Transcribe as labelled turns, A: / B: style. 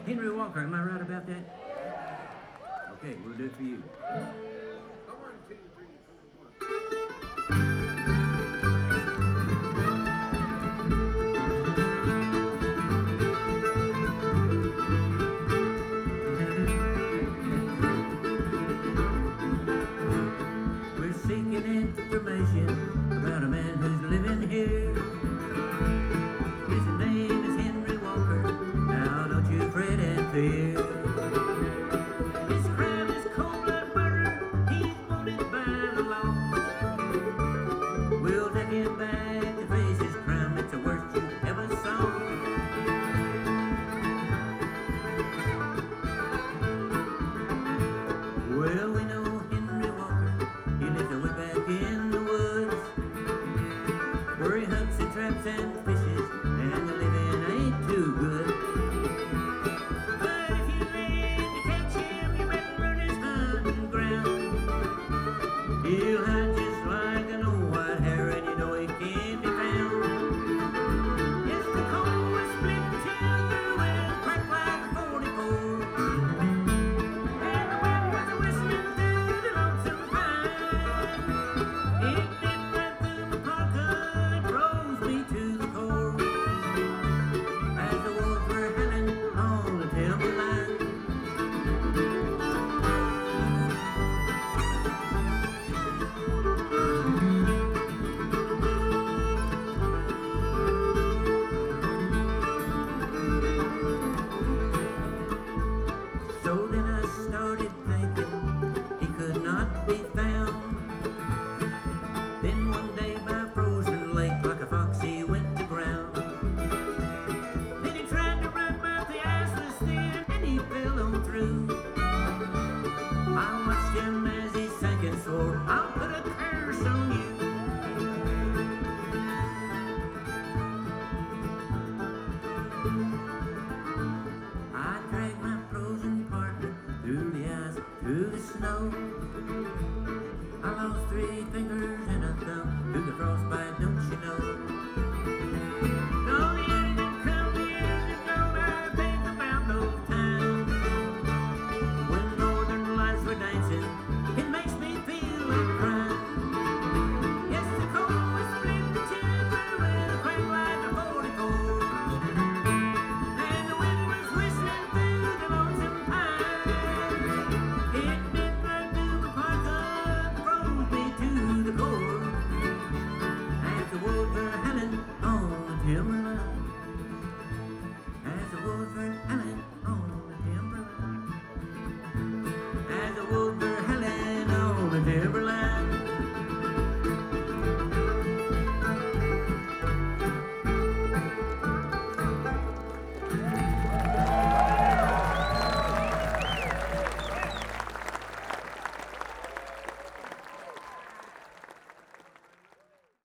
A: Henry Walker, am I right about that? Okay, we'll do it for you. We're seeking information about a man who's living here. His name is Henry Walker. Now don't you fret and fear. His crime is cold-blood murder. He's wanted by the law. We'll take him back to face his crime. It's the worst you ever saw. Well, we know Henry Walker. He lives way back in the woods, where he hunts and traps and fishes, and the living ain't too good. But if you land to catch him, you better learn his hunting ground. He'll hide just like an old white hare, and you know he can't be found. Yes, the cold will split the timber and crack like a 44. And the wind was whistling through the lonesome pine. It bit right through my pocket, froze me to the core. As the wolves were howling on the timberline. So then I started thinking he could not be found. Then one day by a frozen lake, like a fox he went to ground. Then he tried to run, but the ice was thin and he fell on through. I watched him as he sank and swore, I'll put a curse on you. I dragged my frozen partner through the ice, through the snow.